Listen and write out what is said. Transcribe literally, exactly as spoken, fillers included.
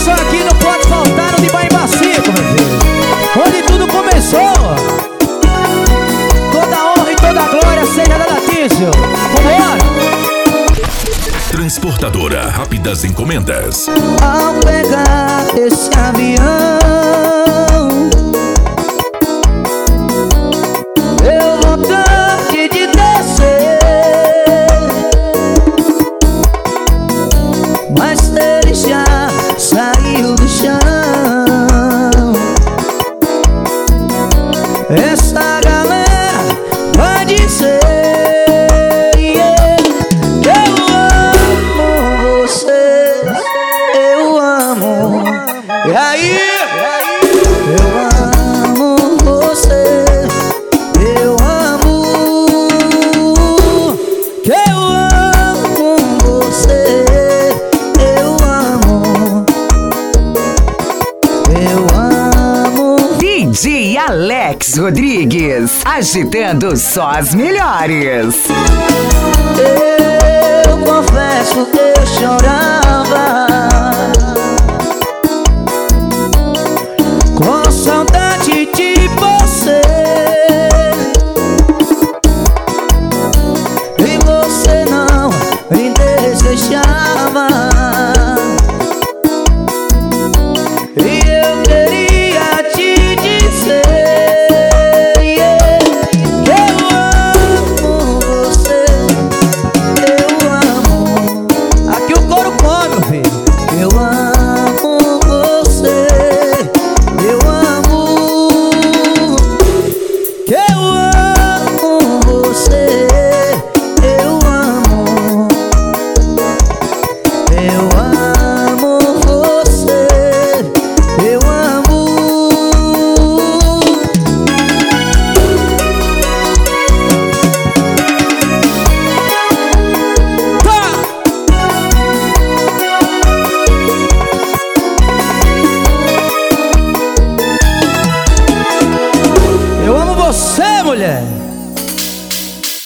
Só aqui não pode faltar no de Baía Bacico, meu filho, onde tudo começou. Toda honra e toda glória seja da Tício. Vambora! Transportadora Rápidas Encomendas. Ao pegar esse avião, eu vontade de descer, mas ele já saiu do chão. Essa galera vai dizer que eu amo você, eu amo. E aí? Eu amo você, eu amo. Que eu amo você, eu amo. Eu amo. D J Alex Rodrigues, agitando só as melhores. Eu confesso que eu chorava com saudade de você, e você não me desejava. E eu queria te dizer que eu amo você, eu amo. Aqui o coro come, meu filho. Eu amo você, eu amo. Que eu amo você, eu amo. Eu amo você, eu amo. Tá! Eu amo você, mulher.